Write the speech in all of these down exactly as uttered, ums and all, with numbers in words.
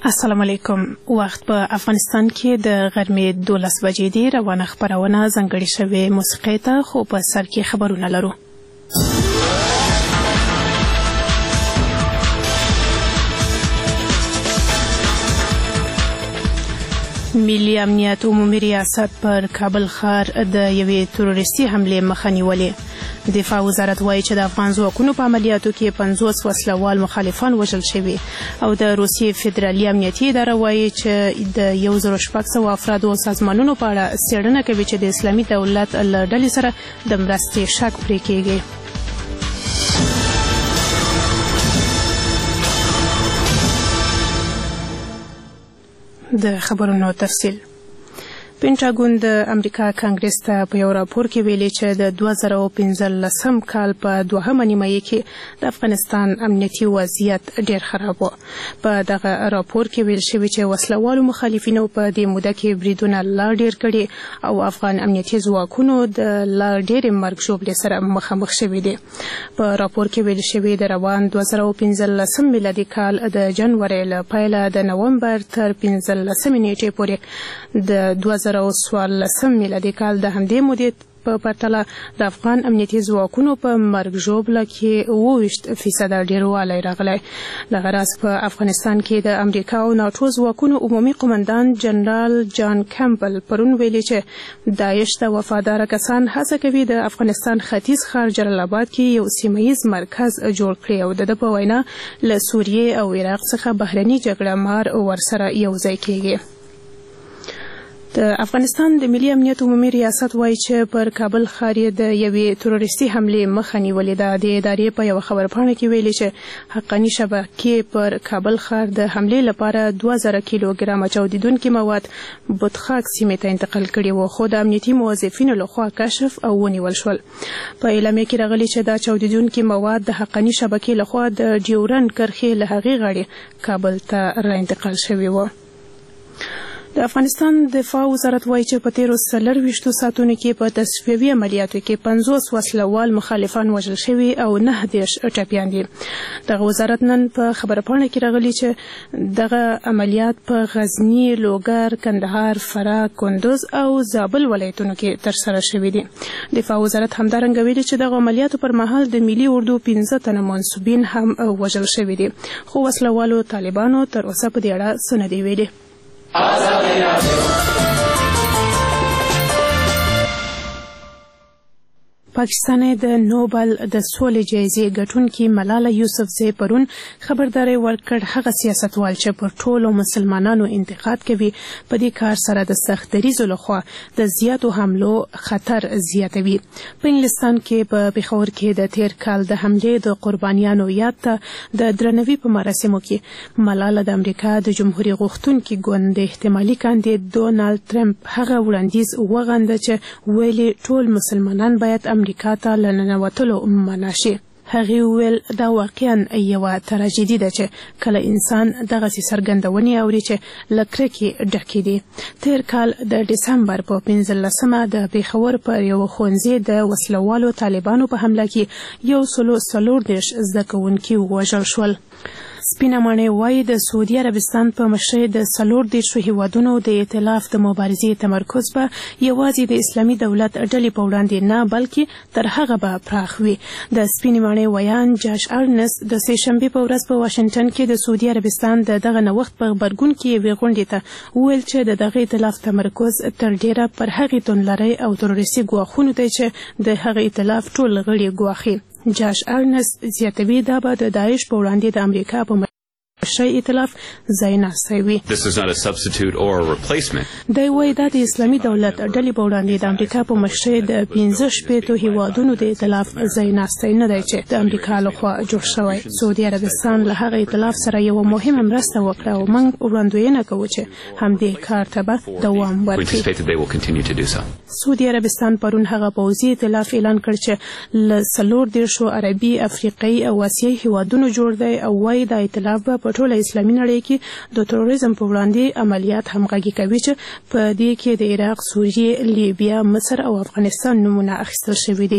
السلام علیکم. وخت په افغانستان کې د غرمې دولس بجې دی. روانه خبرونه ځانګړې شوې موسیقۍ ته، خو په سر کې خبرونه لرو. ملي امنیت عمومي ریاست پر کابل ښار د یوې تروریستي حملې مخه نیولې. دفاع وزارت وایي چې د افغان ځواکونو په عملیاتو کې پنځوس وسلوال مخالفان وژل شوي، او د روسیې فدرالي امنیتي اداره وایي چې د یو زر شپږ سوه افرادو او سازمانونو په اړه څېړنه کوي چې د اسلامي دولت له ډلې سره د مرستې شک پرې کېږي. د خبرونو تفصیل. پینټاګون د امریکا کانګرس ته په یو راپور کې ویلي چې د دوه زره پنځلسم کال په دوهمه نیمایي کې د افغانستان امنیتي وضعیت ډېر خراب و. په دغه راپور کې ویل شوي چې وسلوالو مخالفینو په دې موده کې بریدونه لا ډېر کړي او افغان امنیتي ځواکونو د لا ډېرې مرګ ژوبلې سره مخامخ شوي دي. په راپور کې ویل شوي د روان دوه زره پنځلسم میلادي کال د جنوري له پیله د نومبر تر پنځلسمې نیټې پورې د دوه زره څوارلسم میلادي کال د همدې مودې په پرتله د افغان امنیتي ځواکونو په مرګ ژوبله کې اوه ویشت فیصده ډېروالی راغلی. دغه راز په افغانستان کې د امریکا او ناټو ځواکونو عمومي قمندان جنرال جان کمپل پرون ویلي چې داعش ته وفاداره کسان هڅه کوي د افغانستان ختیځ ښار جلال آباد کې یو سیمه ییز مرکز جوړ کړي، او د ده په وینا له سوریې او عراق څخه بهرني جګړه مار ورسره یوځای کېږي. د افغانستان د ملي امنیت عمومي ریاست وایي چې پر کابل ښار یې د یوې تروریستي حملې مخه نیولې ده. د ادارې په یوه خبرپاڼه کې ویلي چې حقاني شبکې پر کابل ښار د حملې لپاره دوه زره کیلوګرامه چاودیدونکي مواد بوتخاک سیمې ته انتقال کړي وو، خو د امنیتي موظفینو لخوا کشف او ونیول شول. په اعلامیه کې راغلي چې دا چاودیدونکي مواد د حقاني شبکې لخوا د ډیورنډ کرښې له هغې غاړې کابل ته را انتقال شوي وو. د افغانستان دفاع وزارت وایي چې په تیرو څلرویشتو ساعتونو کې په تصفیوي عملیاتو کې پنځوس وسلوال مخالفان وژل شوي او نهه دېرش ټپیان دي. دغه وزارت نن په خبرپاڼه کې راغلي چې دغه عملیات په غزني، لوګر، کندهار، فراه، کندوز او زابل ولایتونو کې ترسره شوي دي. دفاع وزارت همدارنګه ویلي چې دغه عملیاتو پر مهال د ملي اردو پنځه تنه منصوبین هم وژل شوي دي، خو وسلوالو طالبانو تر اوسه په دې اړه څه نه دي ویلي. پاکستان د نوبل د سولې جایزې ګټونکي ملاله یوسفزۍ پرون خبرداری ورکړ هغه سیاستوال چې پر ټولو مسلمانانو انتقاد کوي په دې کار سره د سخت دریځو لخوا د زیاتو حملو خطر زیاتوي. په انګلستان کې په پېښور کې د تیر کال د حملې د قربانیانو یاد ته د درناوي په مراسمو کې ملاله د امریکا د جمهوري غوښتونکي ګوند د احتمالي کاندید ډونالډ ټرمپ هغه وړاندیز وغنده چې ویلي ټول مسلمانان باید امریکا ته له ننوتلو منع شي. هغې وویل دا واقعا یوه تراژیدي ده چې کله انسان دغسې څرګندونې اوري چې له کرکې ډکې دي. تیر کال د ډسمبر په پنځلسمه د پېښور پر یوه ښوونځي د وسلوالو طالبانو په حمله کې یو سلو څلور دېرش زده کوونکي ووژل شول. سپینه ماڼۍ وایي د سعودي عربستان په مشرۍ د څلور دېرشو هیوادونو د ائتلاف د مبارزې تمرکز به یوازې د اسلامي دولت ډلې په وړاندې نه بلکې تر هغه به پراخ وي. د سپینې ماڼۍ ویان جاش ارنس د سې شنبې په ورځ په واشنګټن کې د سعودي عربستان د دغه نوښت په غبرګون کې یوې غونډې ته وویل چې د دغه ائتلاف تمرکز تر ډېره پر هغې توندلارۍ او تروریستي ګواښونو دی چې د هغه ائتلاف ټول غړي ګواښي. جاش ارنس زیاتوي دا به د داعش په وړاندې د امریکا په مشرۍ ائتلاف ځای ناستی وي. دی وایي دا د اسلامي دولت ډلې په وړاندې د امریکا په مشرۍ د پنځه شپېتو هیوادونو د ائتلاف ځای ناستی نه دی چې د امریکا لخوا جوړ شوی. سعودي عربستان له هغه ائتلاف سره یوه مهمه مرسته وکړه او موږ وړاندوینه کوو چې همدې کار ته به دوام ورکړي. سعودي عربستان پرون هغه پوځي ائتلاف اعلان کړ چې له څلور دېرشو عربي، افریقایي او آسیایي هیوادونو جوړ دی او وایي دا ائتلاف به په ټوله اسلامي نړۍ کې د تروریزم په وړاندې عملیات همغږي کوي چې په دې کې د عراق، سوریې، لیبیا، مصر او افغانستان نومونه اخیستل شوي دي.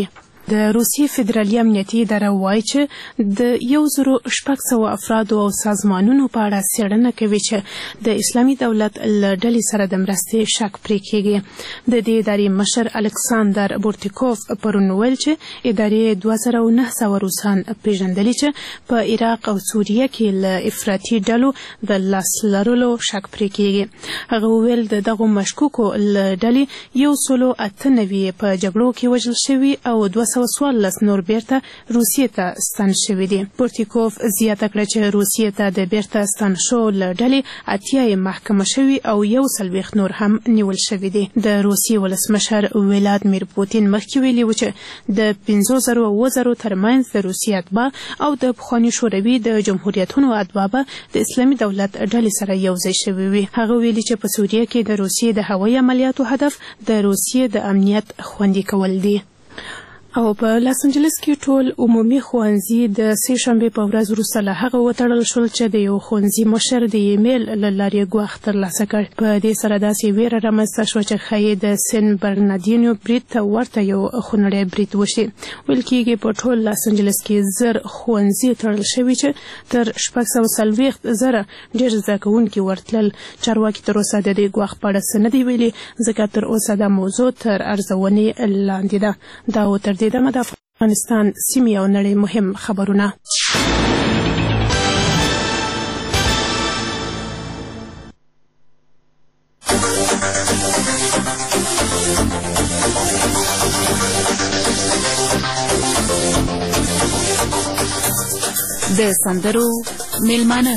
د روسیې فدرالي امنیتي اداره وایي چې د یو زرو شپږ سوه افرادو او سازمانونو په اړه څېړنه کوي چې د اسلامي دولت له ډلې سره د مرستې شک پرې کېږي. د دې ادارې مشر الکساندر بورتیکوف پرون وویل چې ادارې دوه زره او نه سوه روسان پېژندلي چې په عراق او سوریه کې له افراطي ډلو د لاس لرلو شک پرې کېږي. هغه وویل د دغو مشکوکو له ډلې یو سلو اته نوي په جګړو کې وژل شوي او دوه سوه څوارلس نور بیرته روسیې ته ستن شوي دي. پورتیکوف زیاته کړه چې روسیې ته د بیرته ستن شوو له ډلې اتیا یې محکمه شوي او یو څلوېښت نور هم نیول شوي دي. د روسیې ولسمشر ولادیمیر پوتین مخکې ویلي و چې د پنځو زرو او اووه زرو ترمنځ د روسیې اتباع او د پخواني شوروي د جمهوریتونو اتباع به د اسلامي دولت ډلې سره یوځای شوي وي. هغه ویلي چې په سوریه کې د روسیې د هوایي عملیاتو هدف د روسیې د امنیت خوندي کول دي. او په لاس انجلس کې ټول عمومي ښوونځي د سې شنبې په ورځ وروسته له هغه وتړل شول چې د یو ښوونځي مشر د ایمیل له لارې ګواښ ترلاسه کړ. په دې سره داسې ویره رامنځته شوه چې ښایي د سن برناردینو برید ته ورته یو خونړی برید وشي. ویل کېږي په ټول لاس انجلس کې زر ښوونځي تړل شوي چې تر شپږ سوه څلوېښت زره ډېر زده کوونکي ورتلل. چارواکي تر اوسه د دې ګواښ په اړه څه نه دي ویلي ځکه تر اوسه دا موضوع تر ارزونې لاندې ده. دا و تر دمه د افغانستان سیمې او نړۍ مهم خبرونه. د سندرو میلمانه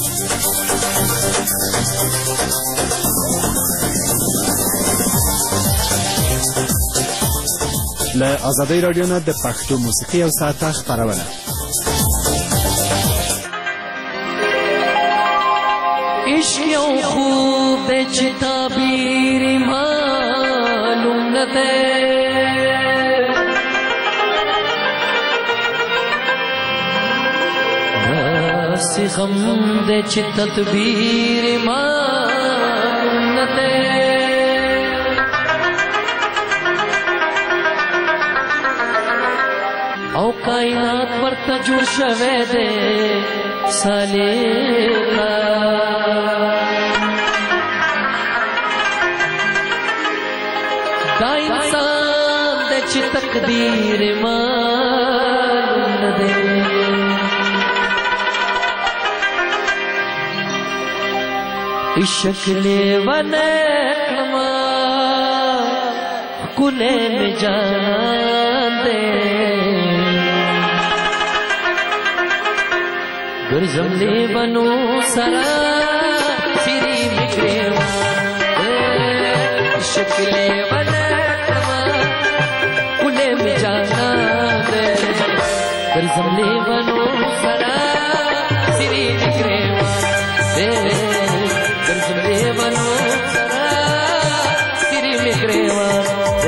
له ازادۍ راډیو نه د پښتو موسیقي او ساعته خپرونه. عشق یو خوب دی چې تعبیر معلوم نه دی، داسې غم دی چې تدبیر معلوم نه دی. او کائنات ورته جوړ شوی دی سالکا، دا انسان دی چې تقدیر معلوم نه دی. عشق لیونی کړمه ښکلی مې جانان دی، ګرځم لیونو سره سیري مې ګریوان. عشق لیونی کړمه ښکلی مې جانان دی، ګرځم لیونو سره سیري مې ګریوان. ګرځم لیونو سره سیري مې ګریوان.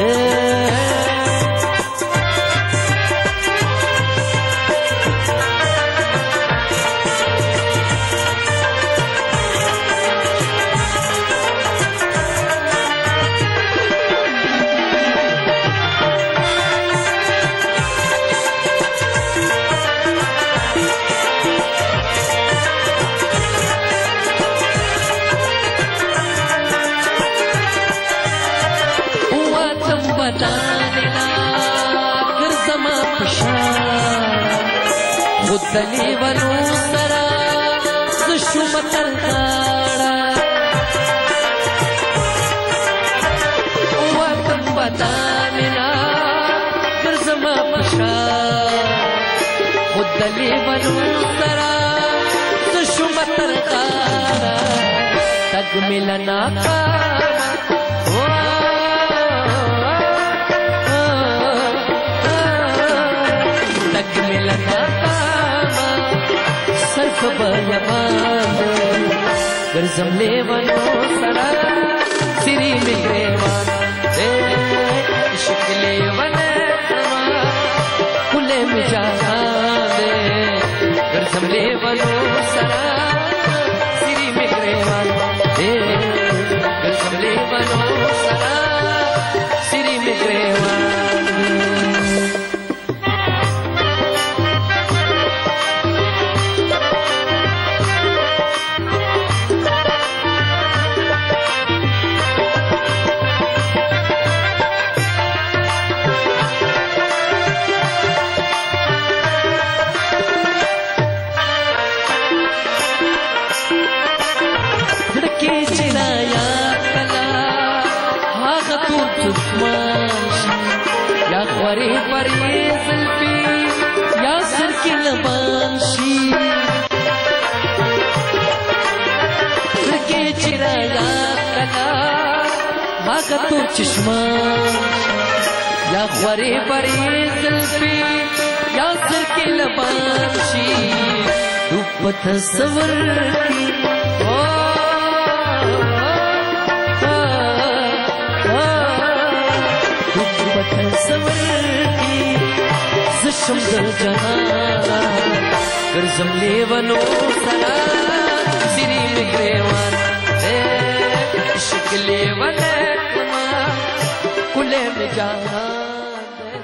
خود د لیونو سره زه شومه تر غاړه، وطن بداننا ګرځمه په شا. خود د لیونو سره زه شومه تر غاړه، تګ مې له ناکامه تګ مې له ناکامه صرف بیابان دی، ګرځم لیونو سره سیري مې ګریوان. عشق لیونی کړمه ښکلی مې جانان دی، ګرځم لیونو سره سیري مې ګریوان. ګرځم لیونو سره سیري مې ګریوان. دشمن شي یا خوري پرې زلفي یا سر کې لبان شي لکه چې راغلا هغه تو چشمان یا خوري پرې زلفي یا سر کې لبان شي تو په تصور کې زشم در جهان گرزم لیونو سرا سری نگریوان عشق لیون کما کلیم جهان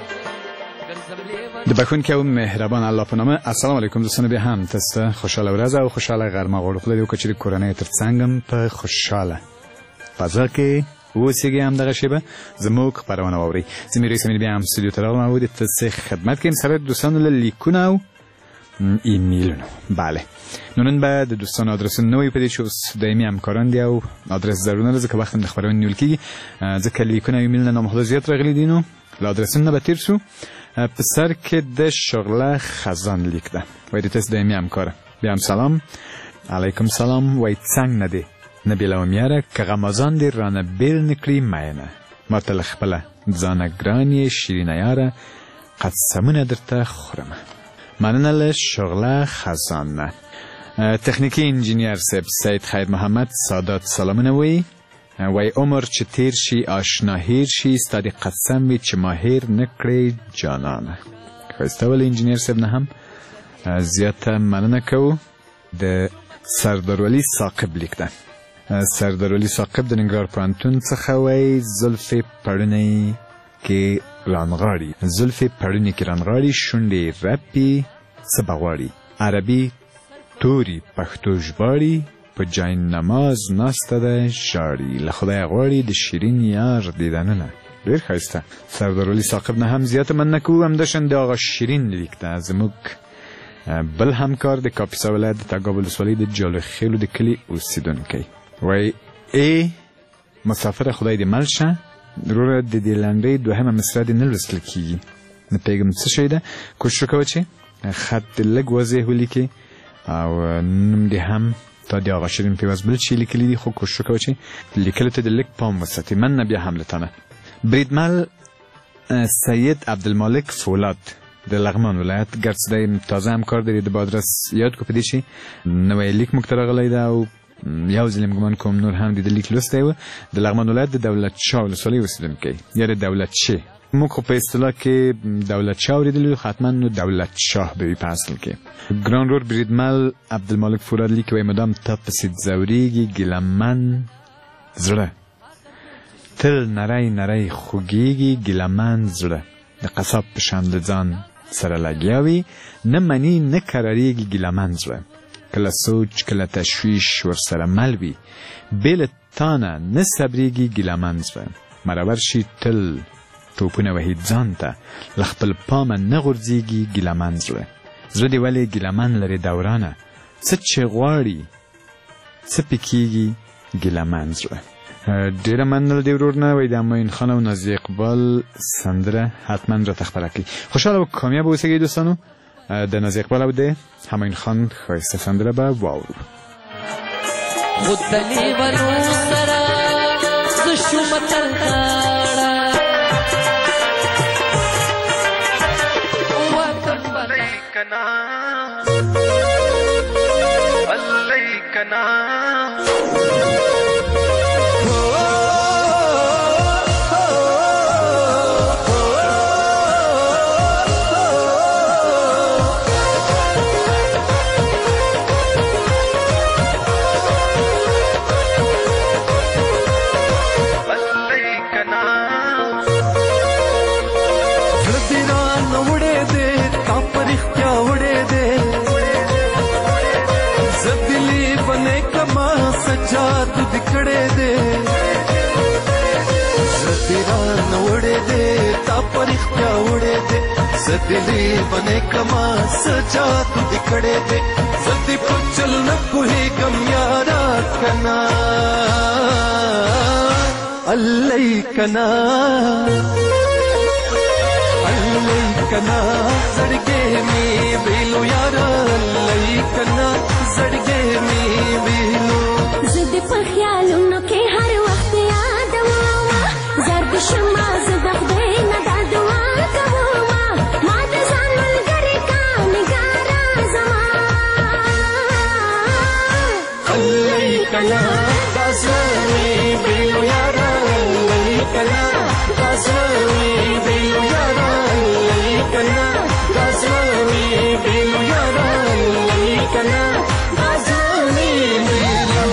گرزم لیون د بخونکي او مهربان الله په نامه. السلام علیکم دوستان، بیا هم تاسو خوشاله ورځ او خوشاله غرمه غوړو خو د کوچري کورنۍ ترڅنګم په خوشاله فضا کې اوسېږي. هم دغه شیبه زموږ خپرونه واورئ. زه میر اسماعیل بیا هم استودیو ته راغلم او د تاسو خدمت کې سره دوستانو له لیکونو او ایمیلونو. بله نو نن به د دوستانو ادرسونه نوی پدې چې اوس دایمي همکاران دي او ادرس ضروري نه ځکه وخت هم د خپرونې نیول کېږي ځکه لیکونه او ایمیلونه نامحدود زیات راغلي دي. نو له ادرسونه به تیر شو. په سر کې د شغله خزان لیک ده وایي د تاسو دایمي همکاره. بیا هم سلام علیکم سلام. وایي څنګه نه دی نبیلم یاره که غمازان دی رانه بیل نکلی مینه ما تل خپله ځانه ګرانی شیرینه یاره قسمونه درته خورمه. مننه له شغله خزانه. تخنیکی انجینیر سیب سید خیر محمد سادات سلامونه وی وی عمر چې تیر شي آشنا هیر شي ستا دی قسم وی چې ما هیر نکړی جانانه. ښایسته ولې انجینیر صاحب نه هم زیاته مننه کوو. د سردارولي ثاقب لیک ده. سردارولي ثاقب د ننګرهار پوهنتون څخه وایي زلفې پړونی کې رانغاړي زلفې پړونی کې رانغاړي شونډې رپي څه به غواړي عربي توري پښتو ژباړي په جای نماز ناسته ده ژاړي له خدایه غواړي د شیرین یار دیدنونه. ډېر ښایسته. سردارولي ثاقب نه هم زیاته مننه کوو. همداشان د آغا شیرین لیک ده. زموږ بل همکار د کاپیسا ولایت د تګاب ولسوالۍ د جالو خیلو د کلي اوسېدونکی وای ای مسافر خدای دې مل شه وروره د دې لنډۍ دوهمه مصرع دې نه لوستل کېږي. نه پوهېږم څه شی ده. کوشش وکوه چې خط دې لږ واضح ولیکې او نوم دې هم تا د آغا شیرین پیواز بل چې لیکلي دي خو کوشش وکوه چې لیکلو ته دې لږ پام وساتې. مننه بیا هم له تا نه. بریدمل سید عبدالمالک فولاد د لغمان ولایت ګرڅه دی تازه همکار دی د بادرس یاد کو په دې شي نوی لیک موږ ته راغلی ده او یو ځل ګمان کوم نور هم د لیک لوستی و. د لغمان ولایت د دولت شاه ولسوالۍ اوسېدونکی یا د دولت شاه. موږ خو په اصطلاح کې دولت شاه اورېدلي حتما نو دولت شاه به وي په اصل کې. ګران رور بریدمل عبدالمالک فولاد لیکي وایي مدام تا پسې ځورېږي ګیلمن زړه تل نری نری خوږېږي ګیلمن زړه د قصاب په شان د ځان سره لګیا وي نه مني نه قراریږي ګیلمن زړه کله سوچ کله تشویش ورسره مل وي بې له تانه نه صبرېږي ګیلمن زړه مرور شي تل ټوپونه وهي ځان ته له خپل پامه نه غورځېږي ګیلمن زړه زړه دې ولې ګیلمن لري دورانه څه چې غواړي څه پې کېږي ګیلمن زړه. ډیره مننه دی ورور نه وای د امین خان او نازي اقبال سندره حتما را تخبره کی. خوشاله او کامیاب اوسئ دوستانو. د نازي اقبال او د امین خان خاصه سندره به واورو. خود دلی ونو سرا زشو متلکاړه وطن بلای کنا بلای کنا जादू दिखड़े दे तेरा उड़े दे तापरिख क्या उड़े दे सदिली बने कमा सजा तू दिखड़े दे सदी पुचल न कोई गम यारा कना अल्लाह کنا الله کنا زړګې می ویلو یار الله کنا زړګې می ویلو زد په خیالونو کې هر وخت یادوم زرد شمع زد خدای نه دا دعا کوم ما د ځان ملګری کا نگارا زما الله کنا داسمي ویلو یار الله کنا داسمي ویلو یار الله کنا داسمي ویلو یار الله کنا داسمي ویلو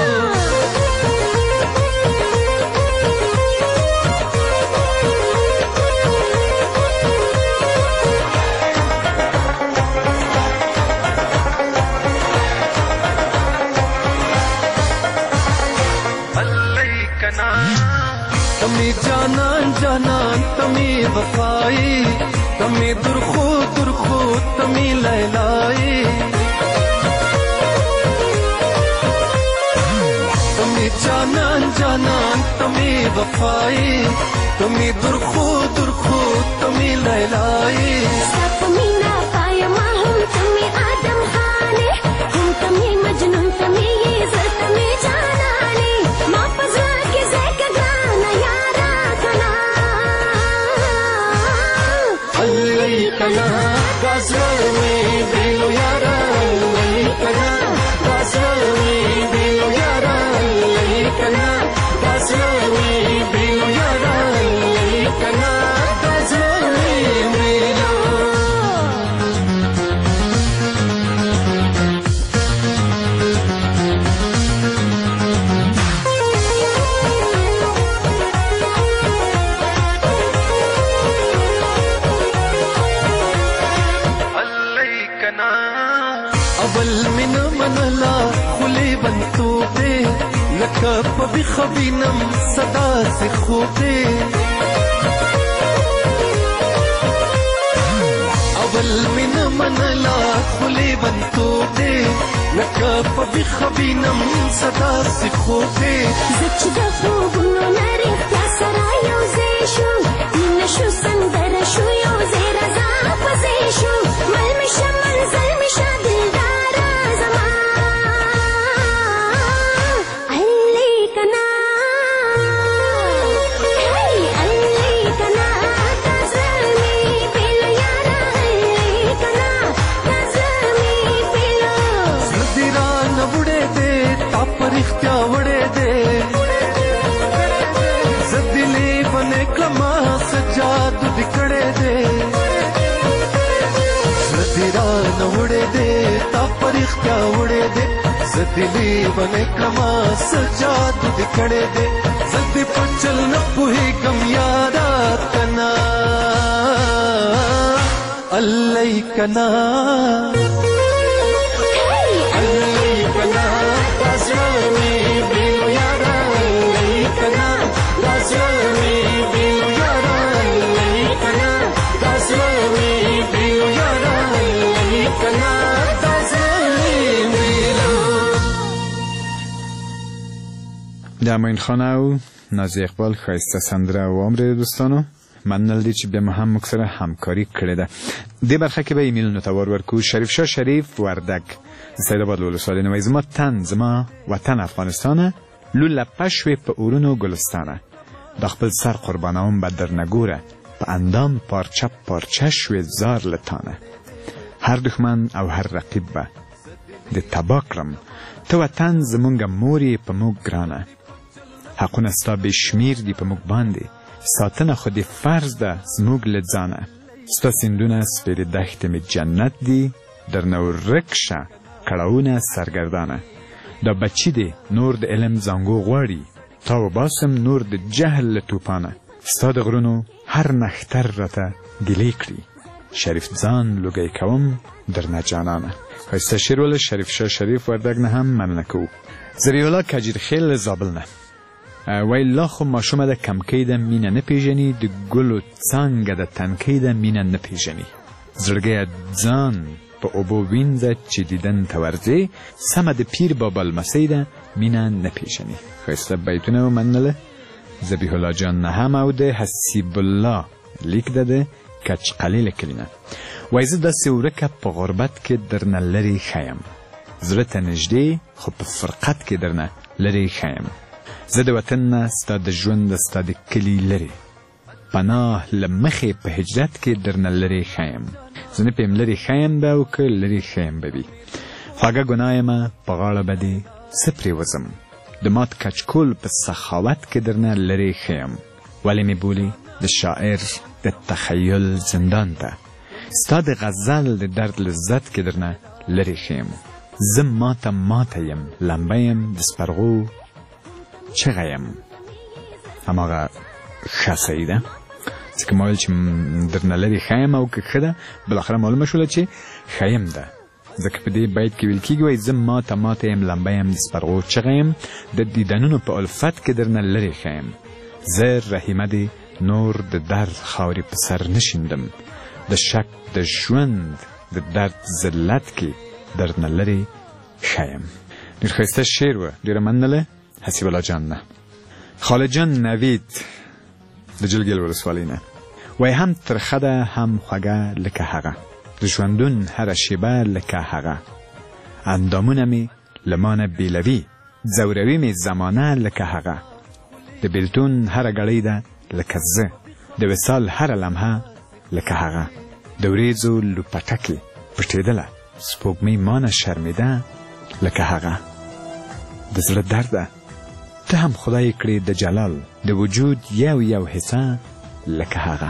تمی جانان جانان تمی وفائی تمی درخو درخو تمی لیلائی تمی جانان جانان تمی وفائی تمی درخو درخو تمی لیلائی سب مینا پایا ما هم تمی آدم خانے هم تمی مجنون تمی یہ زر تمی جانانے ما پزلا کے زیک گانا یارا کنا اللہ کنا غزلوی بیلو یارا اللہ کنا غزلوی بیلو یارا اللہ کنا غزلوی بیلو یارا اللہ کنا غزلوی بیلو اول من منلا خلی بنتو دے لکا پبی خبینم صدا سے خوبے اول من منلا خلی بنتو دے لکا پبی خبینم صدا سے خوبے زچ د خوبونو نری اختیا سرا یو زی شو مینه شو سندره شو یو زی رضا پسې شو مل می شمل زل می شا دلدارا زما علی کنا هی علی کنا تزمی پیلو یارا علی کنا تزمی پیلو زدیرا نوڑے دے تا پر اختیا وڑے دے زدلی بنے کلما سجاد دکڑے دے زدیرا نوڑے دے تا پر اختیا وڑے دے زدلی بنے کلما سجاد دکڑے دے زدی پچل نپوہی کم یارا کنا اللہ کنا اللہ کنا غزلوی بیلو یارا اللہ کنا غزلوی بیلو یارا اللہ کنا غزلوی بیلو یارا اللہ کنا غزلوی بیلو در معین خانه و نازی اقبال خایسته سندره و عمر دوستانو مننل دی چې بیا ما هم موږ سره همکاري کړې ده. دې برخه کې به ایمیل نوتوار ورکو شریف شاه شریف وردک سید آباد ولسوالۍ نوی زما تن زما وطن افغانستانه لوله پشوې په اورونو ګلستانه د خپل سر قربانوم به در نګوره په اندام پارچه پارچه شوې زار لتانه هر دښمن او هر رقیب به د تبا کړم ته وطن زمونږ مورې په موږ ګرانه حقونه ستا بې شمیر دي په موږ باندې ساتنه خو دې فرض ده زموږ له ځانه ستا سیندونه سپېرې دښتې مې جنت دي درنه ورک شه کړاوونه سرګردانه دا بچي دی نور د علم زانګو غواړي تا وباسم نور د جهل له توپانه ستا د غرونو هر نښتر راته ګیلې کړي شریف ځان لوګی کوم درنه جانانه ښایسته شعر ولې شریف شاه شریف وردګ نه هم مننه کوو ذریع الله کجیرخیل له زابل نه وای لا خو ماشومه د کمکۍ د مینه نه پیژني د ګلو څانګه د تنکۍ د مینه نه پیژني زړګیه ځان په اوبو وینځه چې دیدن ته ورځې سمه د پیر بابا لمسی ده مینه نه پیژني ښایسته بیتونه ومنله ذبیح الله جان نه هم او د حسیب الله لیک ده د کچقلې لیکلي نه. وایي زه داسې ورکه په غربت کې درنه لرې ښیم، زړه ته نږدې خو په فرقت کې درنه لرې ښیم. زه د وطن نه ستا د ژوند ستا د کلي لرې، پناه له مخې په هجرت کې درنه لرې ښیم. زه نه پوهیم لرې ښیم به او که لرې ښیم به وي. خوږه ګناه یمه په غاړه به دې څه پرېوځم، د مات کچکول په سخاوت کې درنه لرې ښیم. ولې مې بولي د شاعر د تخیل زندان ته، ستا د غزل د درد لذت کې درنه لرې ښیم. زه ماته ماته یم، لمبه یم د سپرغو چغه یم. هماغه ښه صحیح ده، ځکه ما ویل چې درنه لرې ښیم او که ښه ده بالاخره معلومه شوله چې ښیم ده، ځکه په دې بیت کې ویل کېږي وایي زه ماته ماته یم، لمبه یم د سپرغو چغه یم، د دیدنونو په الفت کې درنه لرې ښیم. زه رحیمه دې نور د درد خاورې په سر نشیندم، د شک د ژوند د درد ذلت کې درنه لرې ښیم. ډېر ښایسته شعر و، ډېره مننه له حسیب الله جان نه. خالد جان نوید د جلګل ولسوالۍ نه وایي هم ترخه ده هم خوږه لکه هغه، د ژوندون هره شیبه لکه هغه. اندامونه مې له ما نه بېلوي، ځوروي مې زمانه لکه هغه. د بېلتون هره ګړۍ ده لکه زه، د وصال هره لمحه لکه هغه. د وریځو لوپټکې پټېدله، سپوږمۍ مانه شرمېده لکه هغه. د زړه درده ته هم خدای کړې د جلال، د وجود یو یو حصه لکه هغه.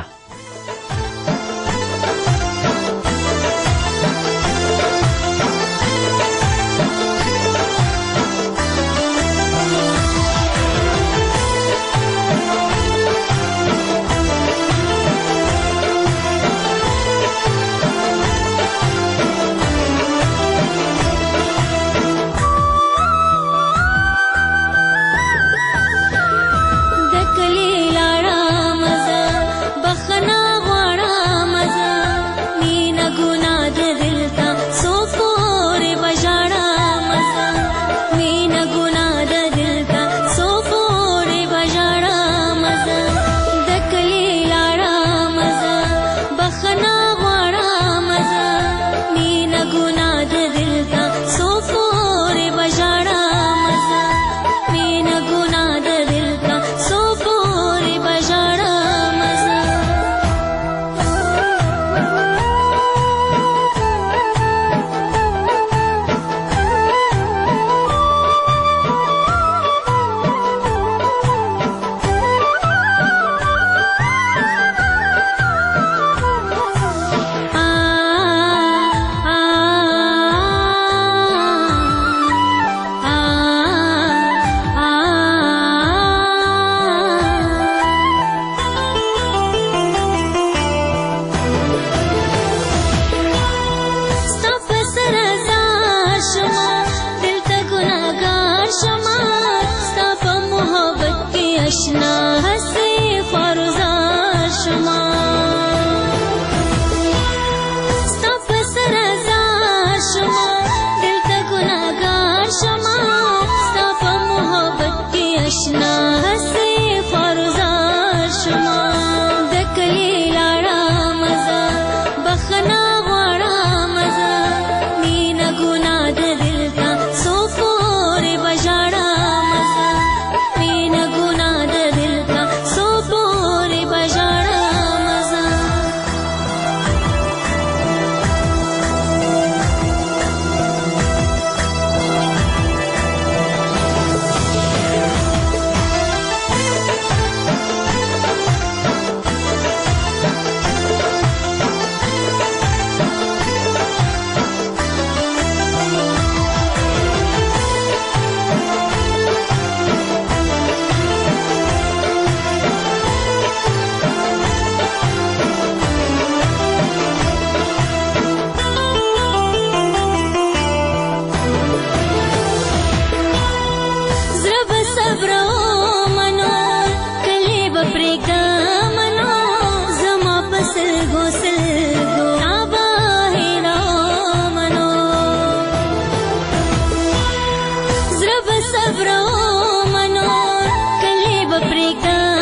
صبر و منو کلی بپریږدم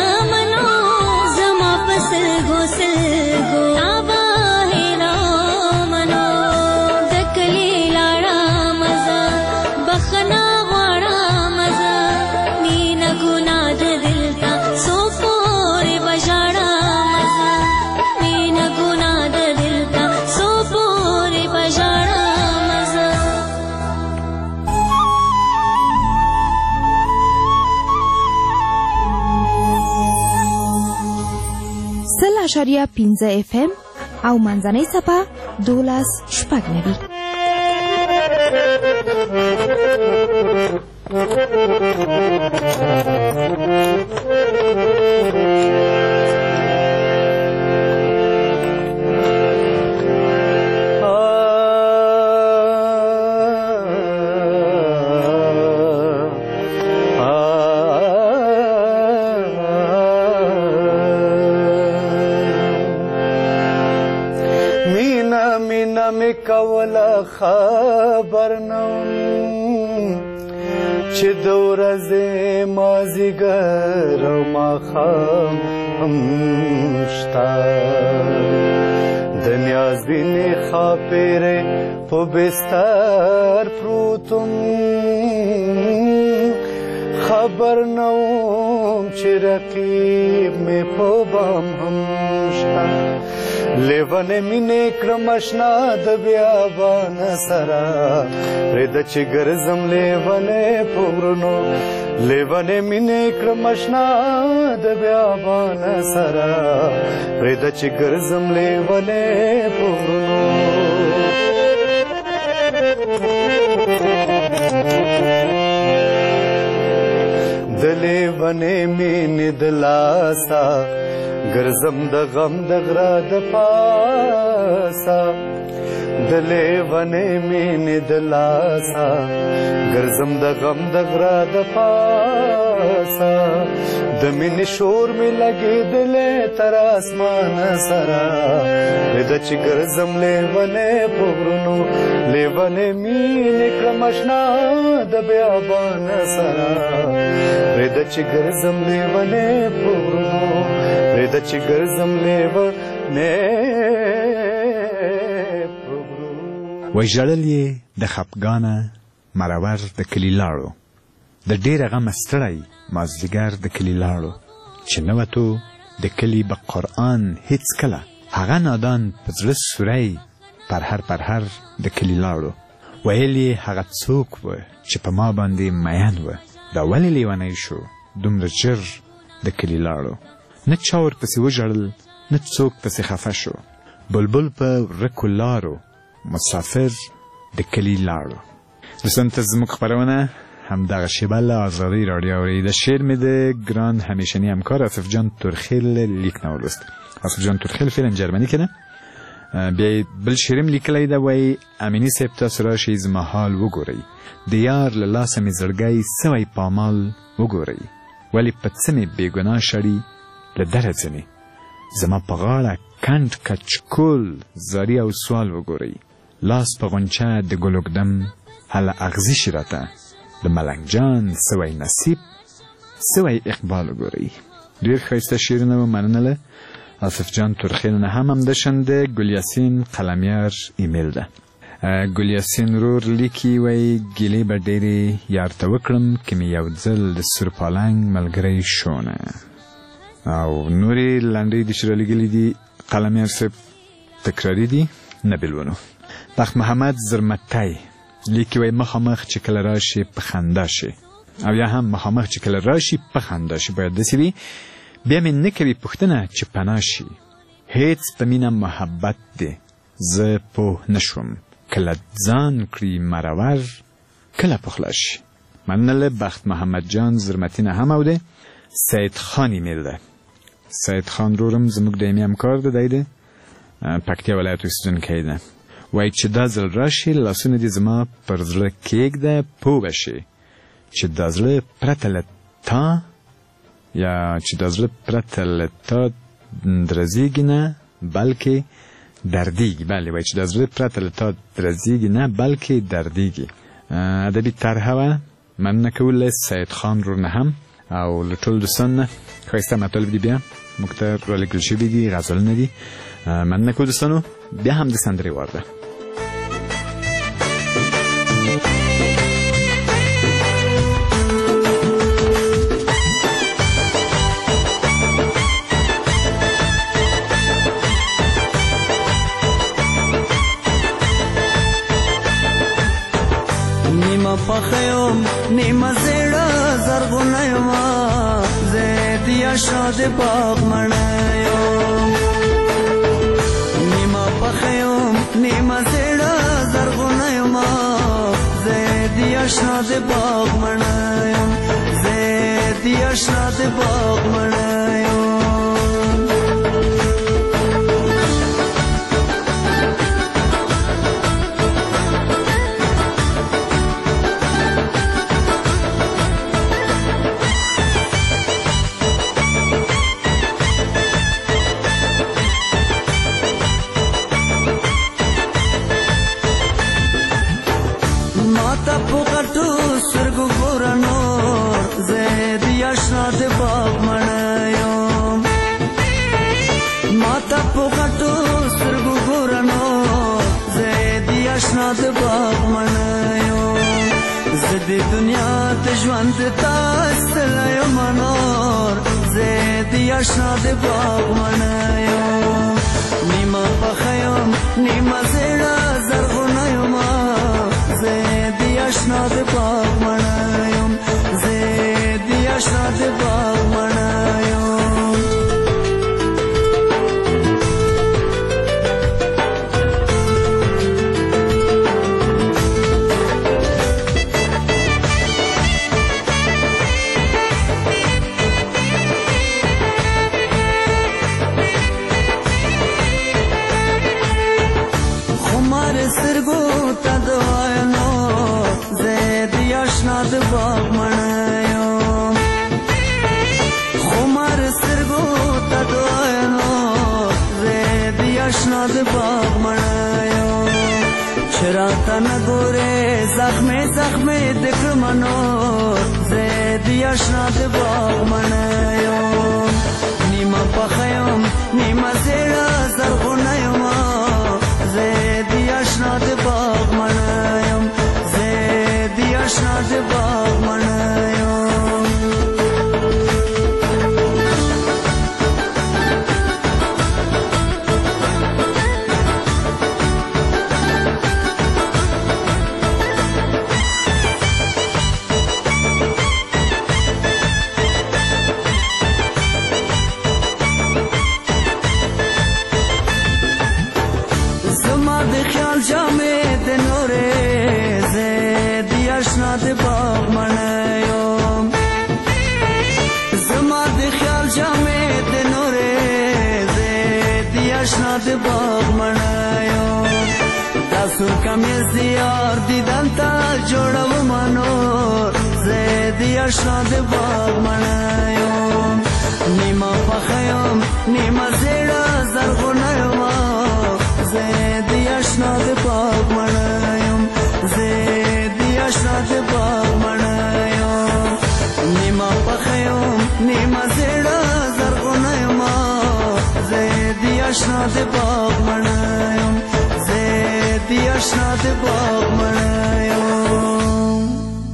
اعشاریه پنځه اف ام او منځنۍ صفحه دولس شپږ نوي. کولا خبر نم چې د ورځې مازیګر او ماښام هم شته د نیازبینې ښاپېرې په بستر پروتم خبر نه وم چې رقیب مې په بام هم شته لیونې مینې کړم اشنا د بیابان سره پرېږده چې ګرځم لیونې په غرونو لیونې مینې کړم اشنا د بیابان سره پرېږده چې ګرځم لیونې په غرونو د لیونې مینې د لاسه ګرځم د غم د غره د پاسه د لیونې مینې د لاسه ګرځم د غم د غره د پاسه د مینې شور مې لګېدلی تر اسمانه سره پرېږده چې ګرځم لیونې په غرونو لیونې مینې کړم اشنا د بیابان سره پرېږده چې ګرځم لیونې په غرونو پرېږده چې ګرځم لیونې په غرونو. وایي ژړل یې د خفګانه مرور د کلي لاړو د ډېره غمه ستړی مازدیګر د کلي لاړو چې نه وتو د کلي به قرآن هېڅکله هغه نادان په زړه سوری پرهر پرهر د کلي لاړو ویل یې هغه څوک و چې په ما باندې مین و دا ولې لیونی شو دومره ژر د کلي لاړو نه چا ورپسې وژړل نه څوک پسې خفه شو بلبل په ورکو لارو مسافر د کلي لاړو. دوستان ته زموږ خپرونه همدغه شیبه له آزادۍ راډیو اورئ. د شعر مې د ګران همیشني همکار آصف جان تورخیل لیک نه ولوست. آصف جان تورخیل فعلا جرمني کې ده. بیا بل شعر هم لیکلی ده وایي امیني صاحب تاسو راشئ زما حال وګورئ د یار له لاسه مې زړګی سوی پامال وګورئ ولې په څه مې بېګناه شړي له دره ځینې زما په غاړه کنډ کچکول زاری او سوال وګورئ لاس په غونچه د ګلوګدم هله اغزي شي راته د ملنګ جان سوی نصیب سوی اقبال وګورئ. ډېر ښایسته شعرونه و. مننه له آصف جان تورخیل نه هم همداشان د ګل یاسین قلمیار ایمیل ده. ګل یاسین ورور لیکي وایي ګیلې به ډېرې یار ته وکړم که مې یو ځل د سورپالنګ ملګری شونه. او نورې لنډۍ دي چې رالیږلي دي قلمیار صاحب تکراري دي نه بلونو. بخت محمد زرمتی لیکي وایي مخامخ چې کله راشي په خندا شي او یا هم مخامخ چې کله راشي په خندا شي باید داسې وي بیا مې نه کوي پوښتنه چې پناه شي هیڅ په مینه محبت دی زه پوه نه شوم کله ځان کړي مرور کله پخلا شي. مننه له بخت محمد جان زرمتی نه هم او دی. سید خان ایمیل ده. سید خان رورم زموږ دایمي همکار ده دی ده پکتیا ولایت اوسېدونکی ده. وایي چې دا ځل راشي لاسونه دې زما پر زړه کېږده پوه به شي چې دا زړه پرته له تا یا چې دا زړه پرته له تا درزیږي نه بلکې دردیږي. بله وایي چې دا زړه پرته له تا درزیږي نه بلکې دردیږي. ادبي طرحه وه. مننه کوو له سید خان رور نه هم او له ټولو دوستانو نه ښایسته مطالب دي بیا موږ ته رالیږل شوي دي غزلونه دي. مننه کوو دوستانو. بیا هم د سندرې وار ده. نیمه پخیم نیمه زیړه زرغونه یمه زه دیا شاد باغ مڼه یم اشنا د باغ مړایم زه د اشنا د باغ مړایم ماتا پوغټو سرګو ګورانو زید یاشنا د باغ مړایم ماتا پوغټو سرګو ګورانو زید یاشنا د باغ مړایم زد دنیا د ژوند تاسل یم نور زید یاشنا د باغ مړایم نیمه پخیم نیمه زړه زرغونه یم زید اشنا د باغ مړایم زید اشنا د باغ مړایم خمار سترګو ته د وایلو زید یاشنا د باغ مړایم خمار سترګو ته د وایلو زید یاشنا د باغ مړایم چراته نه ګورې زخمې زخمې د کړمنو زید یاشنا د باغ مړایم نیمه پخیم نیمه زیړه زرغونه یم زید یاشنا د باغ مړایم زید یاشنا د باغ مړایم زما د خیال جامې د نورې زید یاشنا د باغ مړایم زما د خیال جامې د نورې زید یاشنا د باغ مړایم تاسو کم زیار دیدن ته جوړوم نور زید یاشنا د باغ مړایم نیمه پخیم نیمه زیړه زرغونه یم زید یاشنا د باغ مړایم زید یاشنا د باغ مړایم نیمه پخیم نیمه زیړه زرغونه یم زید یاشنا د باغ مړایم زید یاشنا د باغ مړایم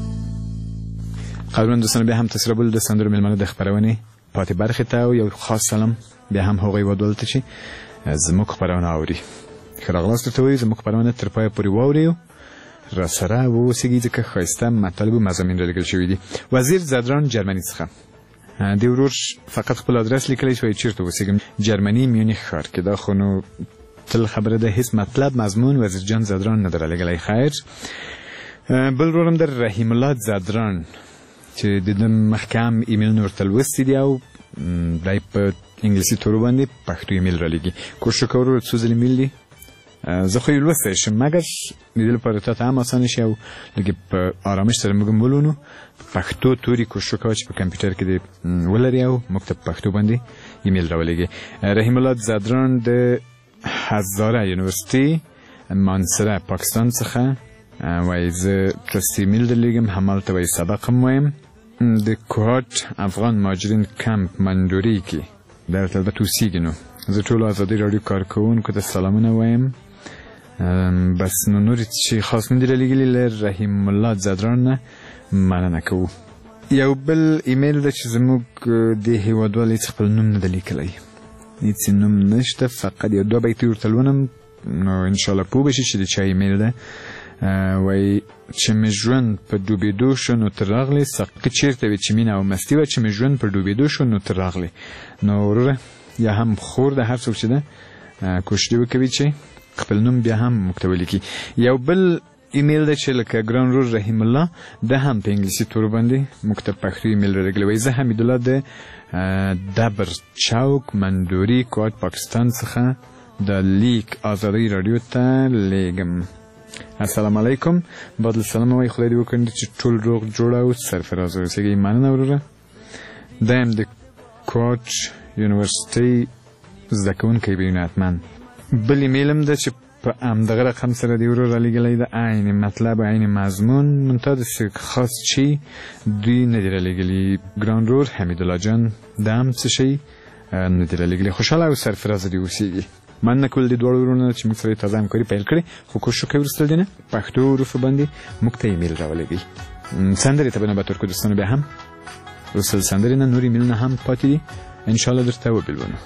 قدرمن دوستان بیا هم تسربل د سندرو ملمنو د خبرونې پاتې برخې ته او یو خاص سلام بیا هم هغوی ودولته چې زموږ خبرونه اوري ښه راغلاست ورته وایو زموږ خبرونه تر پایه پورې واورئ را سره واوسیږئ ځکه ښایسته مطالب و مضامین رالیږل شوي دي وزیر زدران جرمني څخه د ورور فقط خپل آدرس لیکلی چې وایي چیرته اوسیږم جرمني میونخ ښار کې دا خو نو تل خبره ده هیڅ مطلب مضمون وزیر جان زدران نه در رالیږلی خیر بل ورور هم در رحیم الله زدران چې د ده مخکې هم ایمیلونه ورته لوستي دي او دی په انګلیسي تورو باندې پښتو ایمیل رالیږي کوشش وکړه ورور څو ځلې ایمیل دي زه خو یې لوستی شم مګر د دې لپاره تا ته هم اسانه شي او لږ په آرامش سره موږ هم ولولو پښتو توري کوشش وکوه چې په کمپیوټر کې دې ولري او موږ ته په پښتو باندې ایمیل راولېږي رحیم الله زدران د هزاره یونیورسټي مانسره پاکستان څخه وایي زه تاسې ایمیل درلیږم همالته وایي سبق هم وایم د کوهاټ افغان مهاجرین کمپ مندوري کې دلته البته اوسېږي نو زه ټولو ازادي راډیو کارکوونکو ته سلامونه وایم بس نو نور چې خاص نه دي رالیږلي له رحیم الله زدران نه مننه کوو یو بل ایمیل ده چې زموږ د هیوادوال هېڅ خپل نوم نه ده لیکلی هېڅ نوم نشته فقط یو دوه بیتې ورته لولم نو انشاءالله پوه به شي چې د چا ایمیل ده وایي چې مې ژوند په ډوبېدو شو نو ته راغلې سقي چېرته وې چې مینه او مستي وه چې مې ژوند په ډوبېدو شو نو ته راغلې نو وروره یا هم خور ده هر څوک چې ده کوشش دې وکوي چې خپل نوم بیا هم موږ ته ولیکي یو بل ایمیل ده چې لکه ګران رور رحیم الله ده هم په انګلیسي تورو باندې موږ ته پښتو ایمیل راغلی وایي. زه حمید الله د دبر چوک مندوري کوټ پاکستان څخه د لیک آزادۍ راډیو ته لیږم. السلام علیکم. بعد السلام وایي خدای دې وکړي چې ټول روغ جوړ او سرفراز اوسئ. مننه وروره. دایم د کوټ یونیورسيټي زده کوونکی وي حتما. بل ایمیل هم ده چې په همدغه رقم سره دې ورور رالیږلی ده، عین مطلب عین مضمون منتها داسې خاص چې دوی نه دي رالیږلي. ګران رور حمیدالله جان دا هم څه شی نه دي رالیږلي. خوشحاله او سرفرازه دې اوسېږي. مننه کول دې دواړو ورونو چې موږ سره یې تازه همکاري پیل کړې، خو کوشش وکړئ وروسته دې نه پښتو حروفو باندې موږ ته ایمیل راولېږئ. سندرې ته به نوبت ورکړو دوستانو. بیا هم وروسته د سندرې نه نور ایمیلونه هم پاتې دي، انشاءالله درته وبیلونو.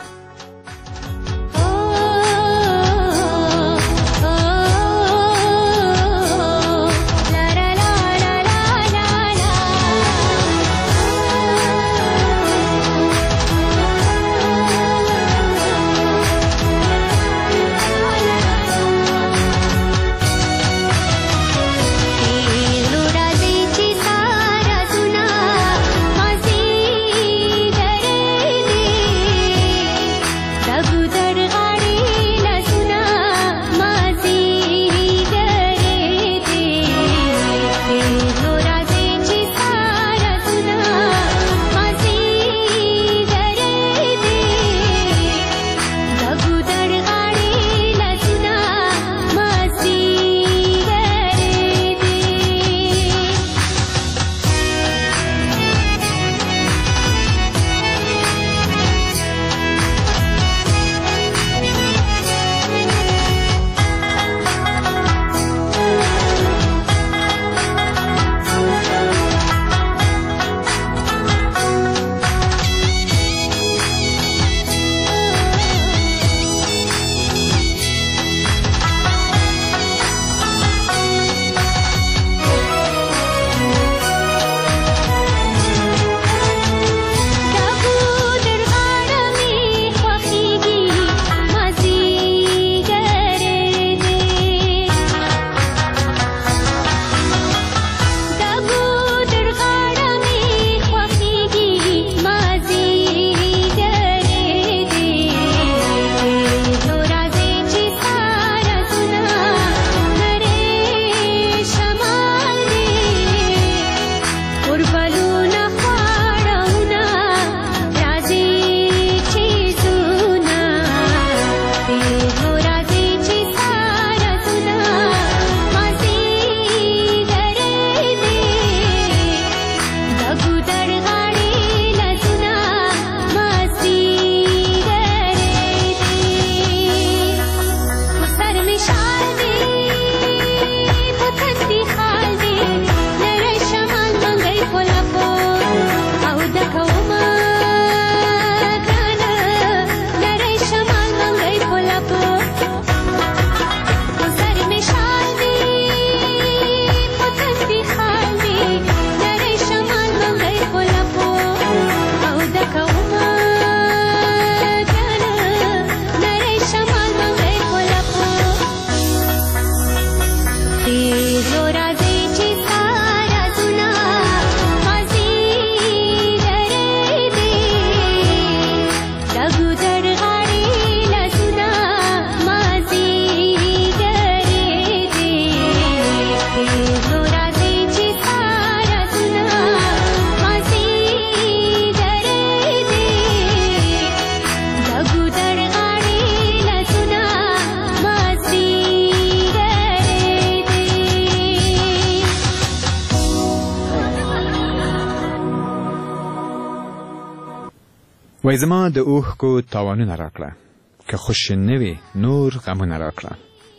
وای زما د اوښکو تاوانونه راکړه، که خوش نه وي نور غمونه راکړه،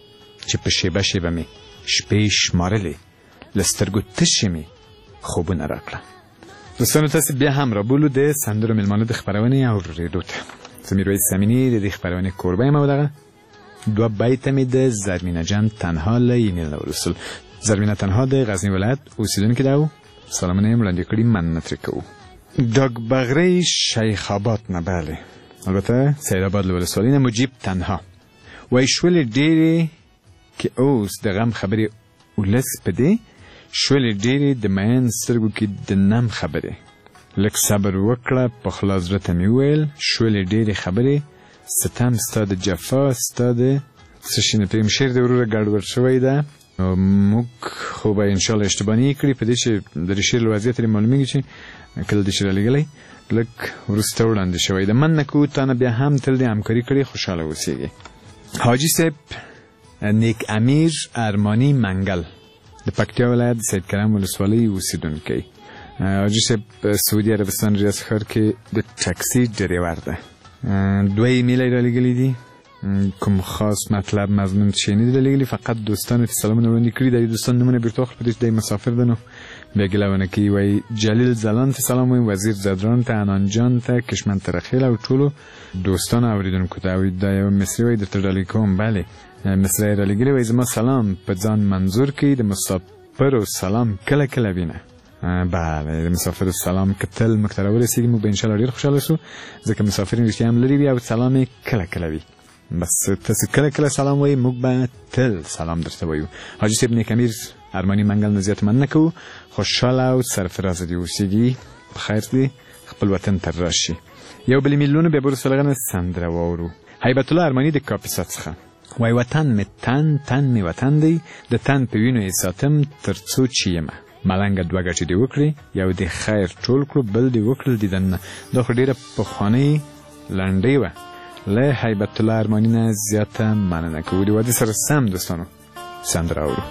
چې په شیبه شیبه مې شپې شمارلې له سترګو تشې مې خوبونه راکړه. دوستانو تاسې بیا هم رابولو د سندرو میلمانه د خپرونې اورېدو ته. زه میرویس امیني د دې خپرونې کوربه یم او دغه دوه بیته مې د زرمینه جان تنها له ایمیل راورسول. زرمینه تنها د غزني ولایت اوسېدونکې ده او سلامونه یې وړاندې کړي، مننه ترې کوو. ډاګ بغرۍ شیخ آباد نه، بله البته سید آباد له ولسوالۍ نه. مجیب تنها وایي شولې ډېرې که اوس د غم خبرې ولس په دې شولې ډېرې د مین سترګو کې د نم خبرې لږ صبر وکړه په خلاص زړه ته مې وویل شولې ډېرې خبرې ستم ستا د جفا ستا د څه شي نه پوهېږم شعر د وروره ګډوډ شوی ده موږ خو به انشاءالله اشتباه نه کړي په دې چې د دې شعر له وضعیت ترې معلومېږي چې کله دې شعر رالیږلی لږ وروسته وړاندې شوی ده من نه کوو تا نه بیا هم تل دې همکاري کړې خوشحاله اوسېږي حاجي صاحب نیک امیر ارمانی منګل د پکتیا ولایت د سید کرم ولسوالۍ اوسېدونکی حاجي صاحب سعودي عربستان ریاض ښار کې د ټکسي ډریور ده دوه ایمیل یې رالیږلي دي کوم خاص مطلب مضمون چې نه دی رالیږلي فقط دوستانو ته سلامونه وړاندې کړي د دوستانو نومونه بیرته واخلو په دې چې دی مسافر ده نو بیا ګیله ونه کوي وایي جلیل ځلان ته سلام وایي وزیر زدران ته انان جان ته کشمن ترخیل او ټولو دوستانو اوریدونکو ته او دا یو مصري وایي درته ډالۍ کوم بلې مصري یې رالیږلي وایي زما سلام په ځان منظور کړي د مسافرو سلام کله کله وینه بله د مسافر سلام که تل موږ ته راورسېږي موږ به انشاءالله ډېر خوشحاله شو ځکه مسافرین رښتیا هم لرې وي او سلام یې کله کله وي بس تاسو کله کله سلام وایي موږ به تل سلام درته وایو حاجي صاحب نیک امیر ارماني منګل نه زیات مننه کوو خوشحاله او سرفرازه دې اوسېږي په خیر دې خپل وطن ته راشي یو بل میلیون بیا برو سلغنه سندره واورو هیبت الله ارماني د کاپیسا څخه وایي وطن مې تن تن مې وطن دی د تن په وینو یې ساتم تر څو چې یمه ملنګه دوه ګټې دې وکړې یو دې خیر ټول کړو بل دې وکړل دیدنه دا خو ډېره پخوانۍ لنډۍ وه له هیبت الله ارماني نه زیاته مننه کوو د واده سره سم دوستانو سندره اورو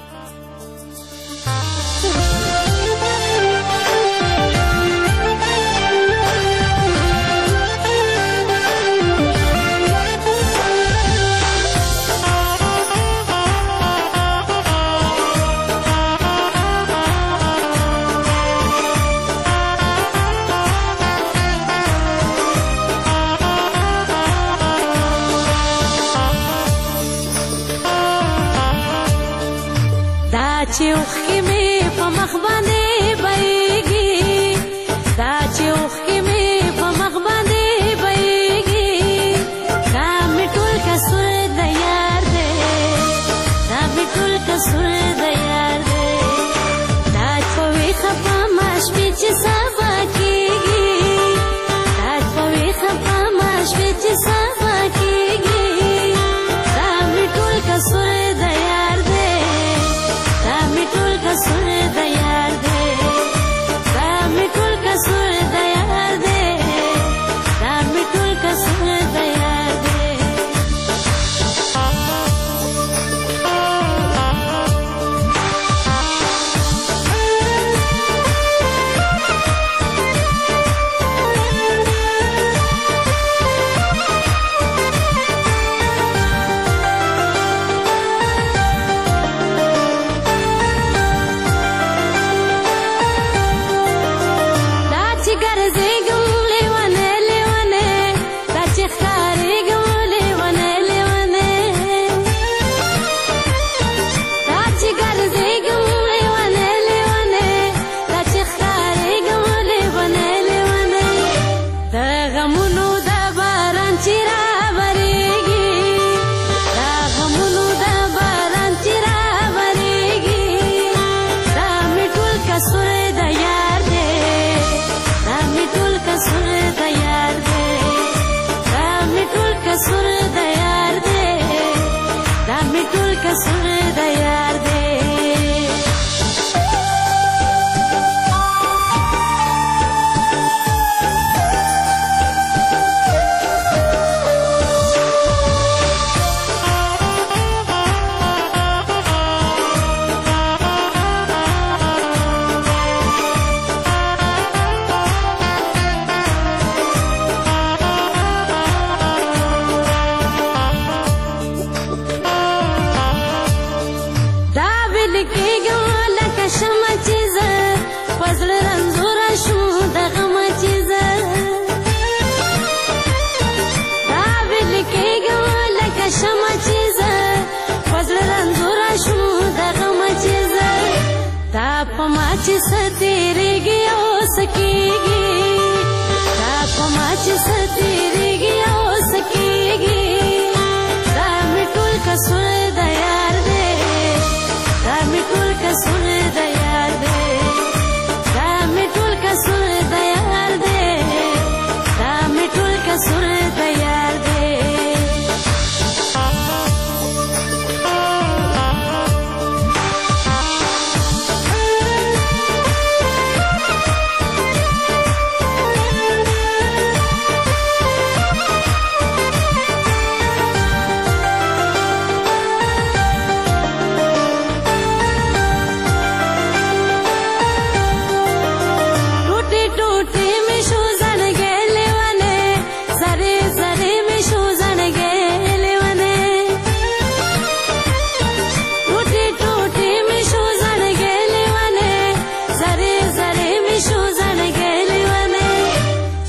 چې اوښکې مې په مخ باندې بهېږي دا چې اوښکې مې په مخ باندې بهېږي دا مې ټول کسور د یار دی دا مې ټول کسور د یار دی دا په ویښه په ما شپې چې سبا کېږي دا په ویښه په ما شپې چې سبا کېږي دا مې ټول کسور د یار دی ټول کسور د یار دی دا مې ټول کسور د یار دی دا مې ټول کسور د یار دی چې ستېرېږي او سکېږي دا په ما چې ستېرېږي او سکېږي دا مې ټول کسور د یار دی دا مې ټول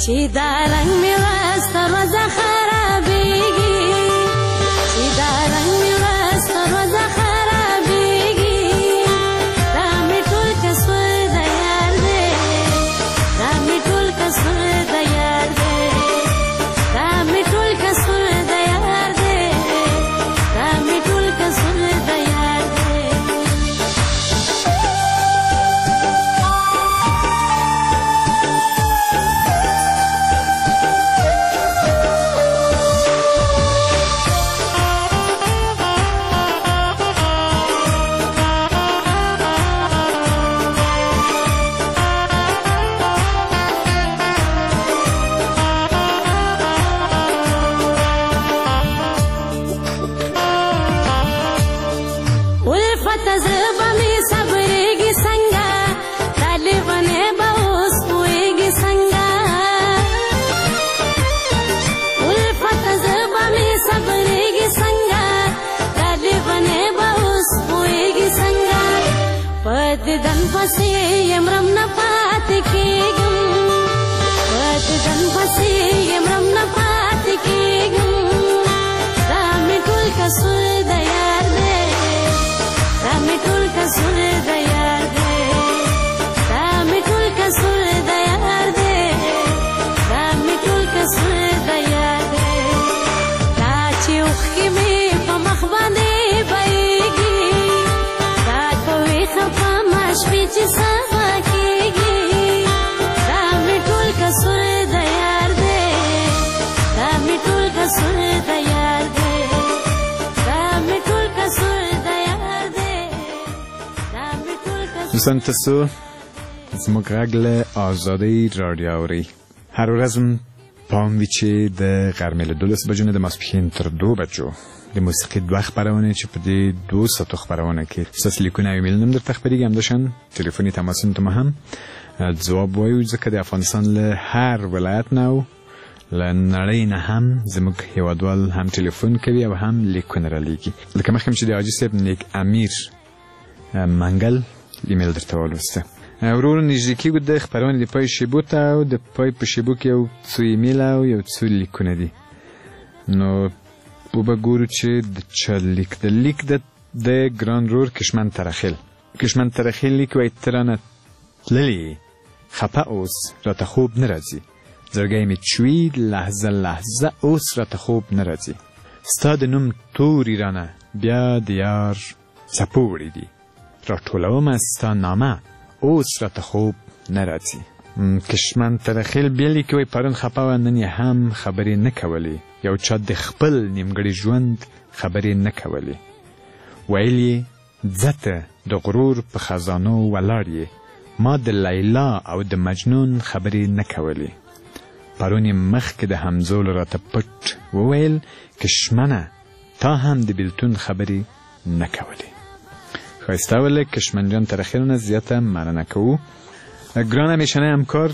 چې دا رنگ مې ورځ تر ورځه خرابېږي چې دا رنگ مې ورځ تر ورځه خرابېږي دا مې ټول قصور د یار دی دا مې ټول قصور د یار دی دا مې ټول قصور د یار دی دا مې ټول قصور د یار دی دن پسې یمرم نه پاتې کېږم دن پسې یمرم نه پاتې کېږم دا مې ټول قصور د یار دی دا مې ټول قصور د یار دی دا مې ټول قصور د یار دی دا مې ټول قصور د یار دی دا چې اوښکې مې په مخ باندې بهېږي دا کوي خفه شپې چې سبا کېږي دا مې ټول قصور د یار دی دا مې ټول قصور د یار دی دا مې ټول قصور د یار دی دا مې ټول قصور. دوستان تاسو زموږ غږ له ازادۍ راډیو اورئ. هر ورځ پام وي چې د غرمې له دولس بجو نه د ماسپښین تر دوه بجو د موسیقي دوه خپرونه چې په دې دوه ساعتو خپرونه کې ستاسو لیکونه او ایمیلونه هم درته خپرېږي، همداشان تلیفوني تماسونو ته مو هم ځواب وایو، ځکه د افغانستان له هر ولایت نه او له نړۍ نه هم زموږ هېوادوال هم تلیفون کوي او هم لیکونه رالیږي. لکه مخکې چې د حاجي صاحب نیک امیر منګل ایمیل درته ولوسته. ورور نږدې کېږو د خپرونې د پای شیبو ته او د پای په شیبو کې یو څو ایمیل او یو څو لیکونه دي. نو وبه ګورو چې د چا لیک د لیک د د ګران رور کشمن ترخیل کشمن ترخیل لیک وایي ته رانه تللې خفه اوس راته خوب نه راځي زړګی مې چوي لحظه لحظه اوس راته خوب نه راځي ستا د نوم تورې رانه بیا د یار څپو وړي دي راټولومه ستا نامه اوس راته خوب نه راځي. کشمن ترخیل بیا لیکي وایي پرون خفه وه نن یې هم خبرې نه کولې یو چا د خپل نیمګړي ژوند خبرې نه کولې ویل یې ځه ته د غرور په خزانو ولاړ یې ما د لیلا او د مجنون خبرې نه کولې پرون یې مخکې د همزولو راته پټ وویل کشمنه تا هم د بیلتون خبرې نه کولې. ښایسته ولې کشمن جان ترخیل نه زیاته مننه کوو. ګران همیشنی همکار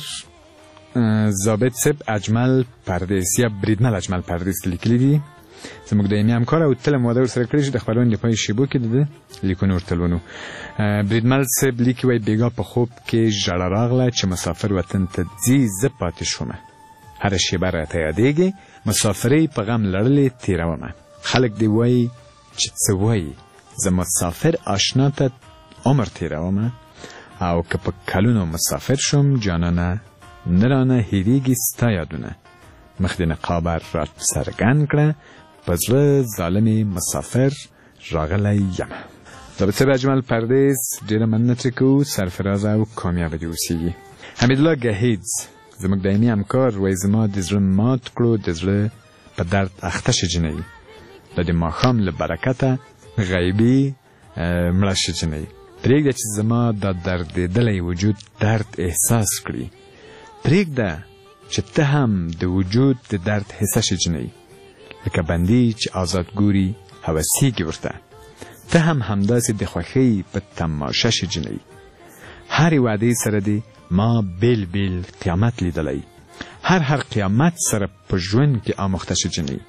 ضابط صاحب اجمل پردیس یا بریدمل اجمل پردیس لیکلی دي زموږ دایمي همکار او تل مو ورسره کړی چې د خپرونې د پای شیبو کې د لیکونو ورته لولو. بریدمل صاحب لیکي وایي بېګا په خوب کې ژړه راغله چې مسافر وطن ته ځي زه پاتې شومه هره شیبه راته یادېږي مسافرۍ په غم لړلې تېرومه خلک دې وایي چې څه وایي زه مسافر آشنا ته عمر تېرومه او که په کلونو مسافر شم جانانه نه رانه هېرېږي ستا یادونه مخ د نقابه را څرګند کړه په زړه ظالمې مسافر راغلی یم. ضابط صاحب اجمل پردیس ډېره مننه ترې کوو سرفرازه او کامیابه دې اوسېږي. حمیدالله ګهیز زموږ دایمي همکار وایي زما د زړه مات کړو د زړه په درد اخته شه جنۍ دا د ماښام له برکته غیبي مړه شه جنۍ پرېږده چې زما دا دردېدلی وجود درد احساس کړي پرېږده چې ته هم د وجود د درد حصه شې جنۍ لکه بندي چې آزاد ګوري هوسیږي ورته ته هم همداسې د خوښۍ په تماشه شې جنۍ هرې وعدې سره دې ما بیل بیل قیامت لیدلی هر هر قیامت سره په ژوند کې آموخته شې جنۍ.